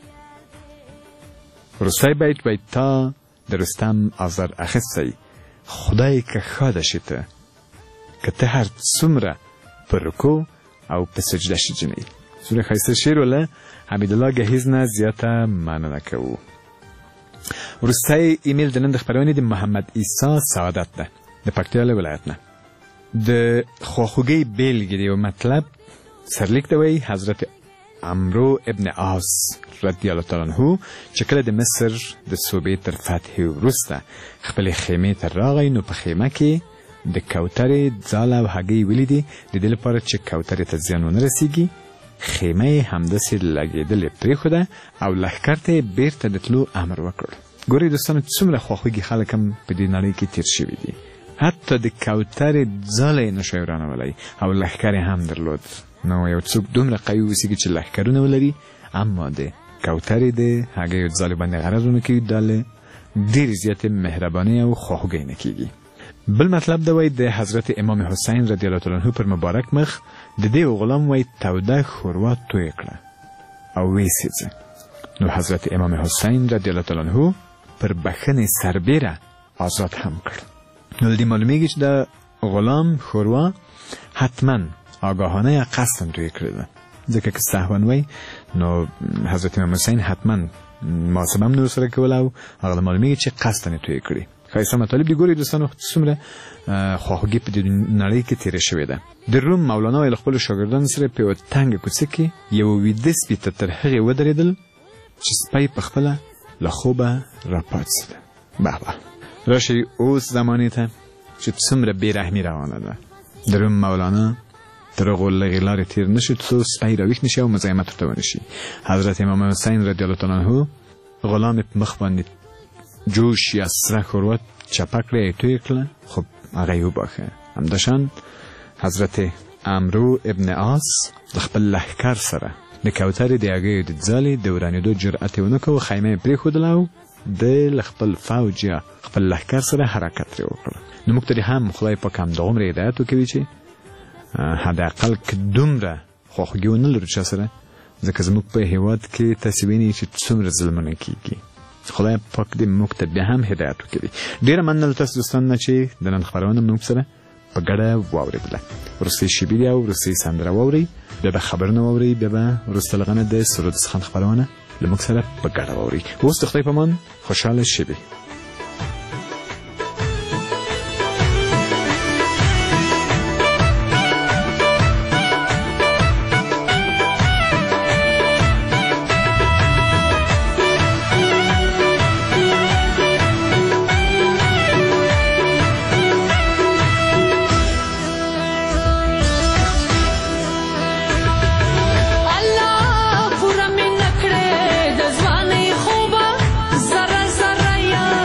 وروستی بیت وایي تا د رستم آزار اخیستی خدای که ښاده شي ته که ته هر څومره په رکو او په سجده شي جنۍ. سوره ښایسته شعر وله حمید الله ګهیز نه زیاته مننه کوو. وروستی ایمیل د نن د خپرونې د محمد عیسی سعادت ده د پکتیا له ولایت نه. د خواخوږۍ بیلګې د یو مطلب سرلیک ته وایي حضرت عمرو ابن عاص رضی الله تعالی عنه چې کله د مصر د صوبې تر فتحې وروسته خپلې خیمې ته راغی نو په خیمه کې د کوترې ځاله او هګۍ ولیدې د دې لپاره چې کوترې ته زیان ونه رسېږي. خیمه یې همداسې لګېدلې پرېښوده او لښکر ته یې بېرته د تلو امر وکړ. ګورئ دوستانو څومره خواخوږي خلک هم په دې نړۍ کې تېر شوي دي. حتی د کوترې ځاله یې نشوی ورانولی او لښکر یې هم درلود. نو یو څوک دومره قوي اوسېږي چې لښکرونه ولري اما د کوترې د هګیو ځالې باندې غرض ونه کوي، دا له ډېرې زیاتې مهربانۍ او خواخوږۍ نه کېږي. بل مطلب دا وایي د حضرت امام حسین رضی الله تعالی عنه پر مبارک مخ د دې غلام وایي توده ښوروا توی کړه او ویې نو حضرت امام حسین رضی الله تعالی عنه پر بخښنې سربیره آزاد هم کړ. نو دې معلومیږي چې د غلام ښوروا حتما آگاهانه یا قصداً توی کړې ده، ځکه که سهواً وای نو حضرت امام حسین حتما محاسبه هم نور سره کوله او هغه معلومیږي چې قصداً یې توی کړي. ښایسته مطالب دي. ګورئ دوستانو څومره خواخوږي په دې نړۍ کې تېره شوې ده. د روم مولانا وایي له خپلو شاګردانو سره په یوه تنګه کوڅه کې یوه ویده سپي ته تر هغې ودرېدل چې سپی په خپله له خوبه راپاڅېده. به به راشئ اوس زمانې ته چې څومره بېرحمي روانه ده. د روم مولانا تر هغو لږې لارې تېر نه شو څو سپی راویښ نه شي او مزاحمت ورته ونه شي. حضرت امام حسین رضی الله تعالی عنه غلام یې په مخ باندې جوش یا سره ښوروا چپه کړه یې توی کړه، خب هغه یې وباښه. همداشان حضرت عمرو ابن عاص د خپل لښکر سره د کوترې د هګیو د ځالې د ورانېدو جرأت یې ونه کړ، خیمه یې پرېښودله او د له خپل فوج یا خپل لښکر سره حرکت ترې وکړ. نو موږ ته دې هم خدای پاک همدغومره هدایت وکوي چې حداقل که دومره خواخوږي ونه لرو چا سره، ځکه زموږ په هېواد کې تاسې وینئ چې څومره ظلمونه کېږي. خدای پاک دې موږ ته بیا هم هدایت وکړي. ډېره مننه له تاسو دوستانو نه چې د نن خپرونه موږ سره په ګډه واورېدله. وروستۍ شېبې دي او وروستۍ سندره واورئ، بیا به خبرونه واورئ، بیا به وروسته له هغه نه د سرود سخن خپرونه له موږ سره په ګډه واورئ. اوس د خدای په امان خوشحاله شېبې. Allah pura min nakde da zwane khoba zara zara ya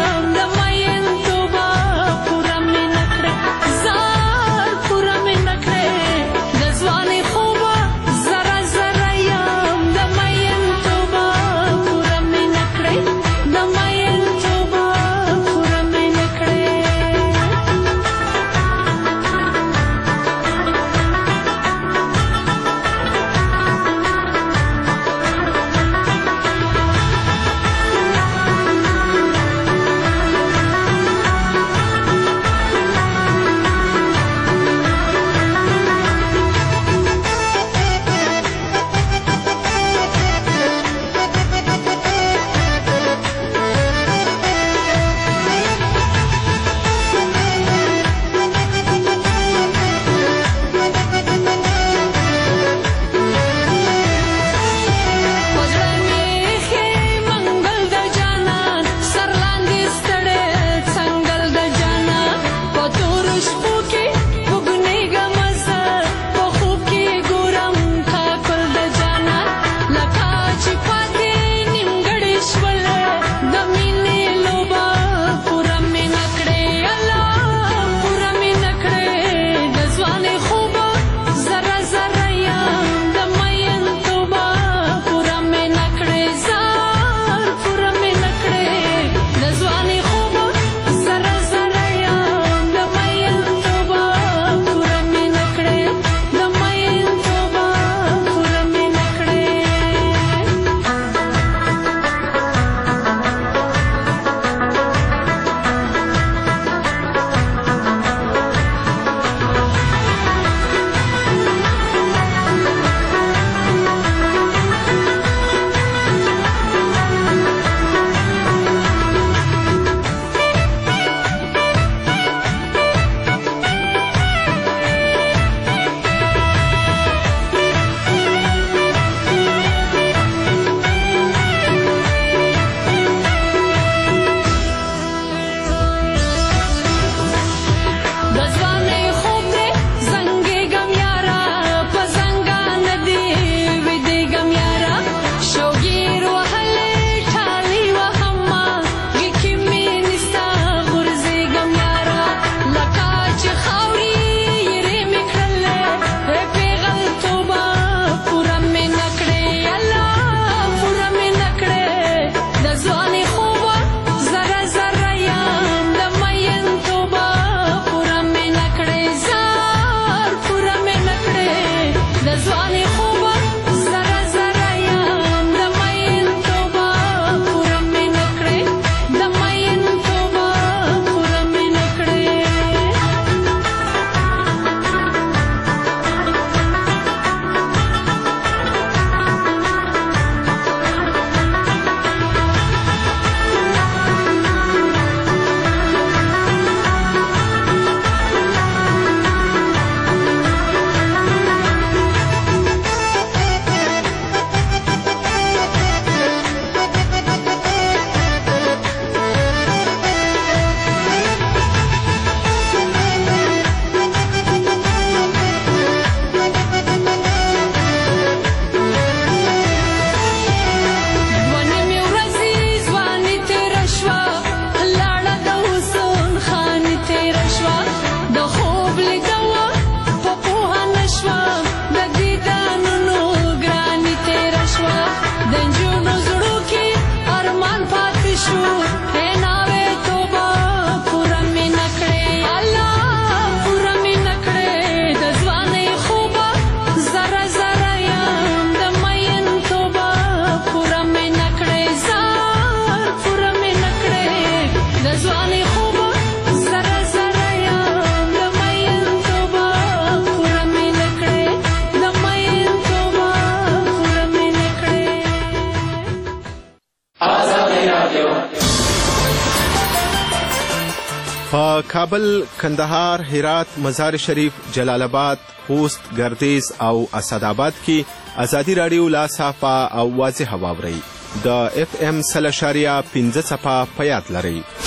په کابل، کندهار، هرات، مزار شریف، جلال آباد، خوست، ګردیز او اسداباد کې ازادي راډیو لا صافه او واضحه واورئ. د اف ام سل اشاریه پنځه څپه په یاد لرئ.